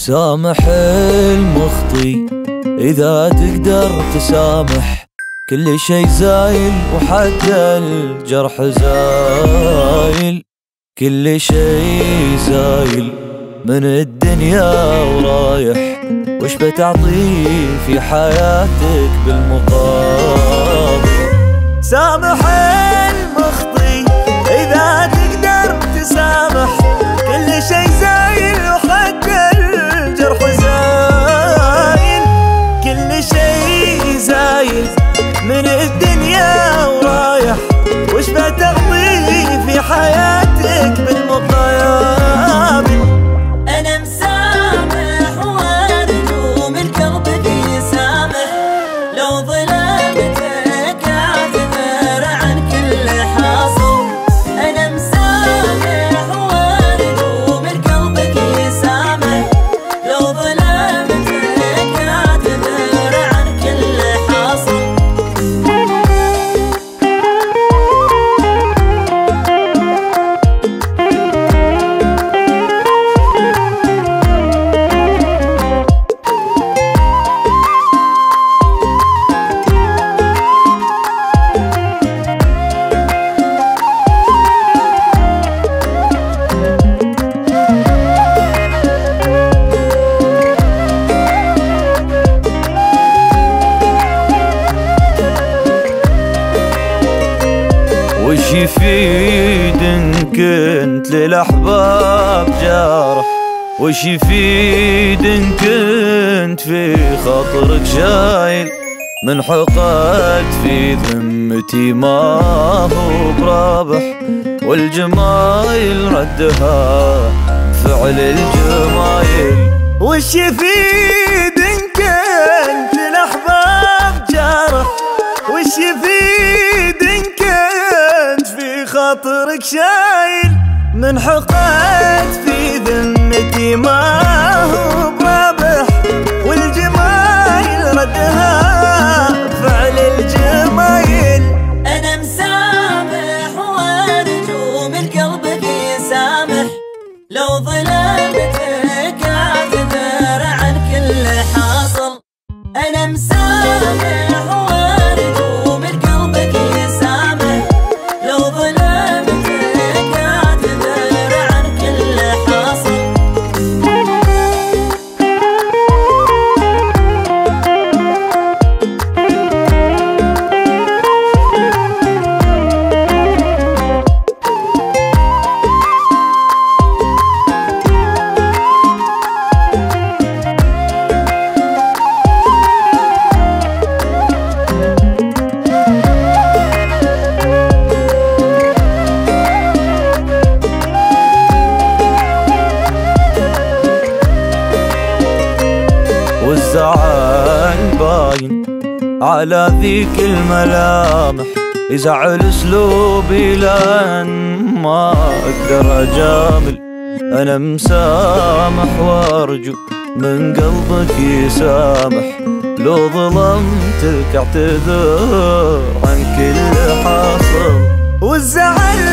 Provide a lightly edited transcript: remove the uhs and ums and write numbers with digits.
سامح المخطي إذا تقدر تسامح، كل شي زايل وحتى الجرح زايل، كل شي زايل من الدنيا ورايح، وش بتعطيه في حياتك بالمقابل؟ سامح المخطي إذا تقدر تسامح، كل شي زايل وحتى الجرح زايل، كل شي زايل من الدنيا ورايح، وش بتعطيه في حياتك بالمقابل؟ أنا مسامح وأرجو من قلبك يسامح، لو ظلمتك أعتذر عن كل حاصل. أنا مسامح وأرجو من قلبك يسامح، لو ظلمتك أعتذر عن كل حاصل. وش يفيد إن كنت للأحباب جارح؟ وش يفيد إن كنت في خاطرك شايل؟ من حقد في ذمتي ما هو برابح، والجمايل ردها فعل الجمايل. وش يفيد إن كنت للأحباب جارح؟ وش يفيد إن كنت في خاطرك شايل؟ من حقد في ذمتي ما هو برابح، والجمايل ردها فعل الجمايل. أنا مسامح وأرجو من قلبك يسامح، لو ظلمتك أعتذر عن كل حاصل. أنا مسامح وأرجو من قلبك يسامح، لو ظلمتك أعتذر عن كل حاصل. والزعل باين على ذيك الملامح، يزعل اسلوبي لان ما اقدر اجامل. انا مسامح وارجو من قلبك يسامح، لو ظلمتك اعتذر عن كل حاصل. والزعل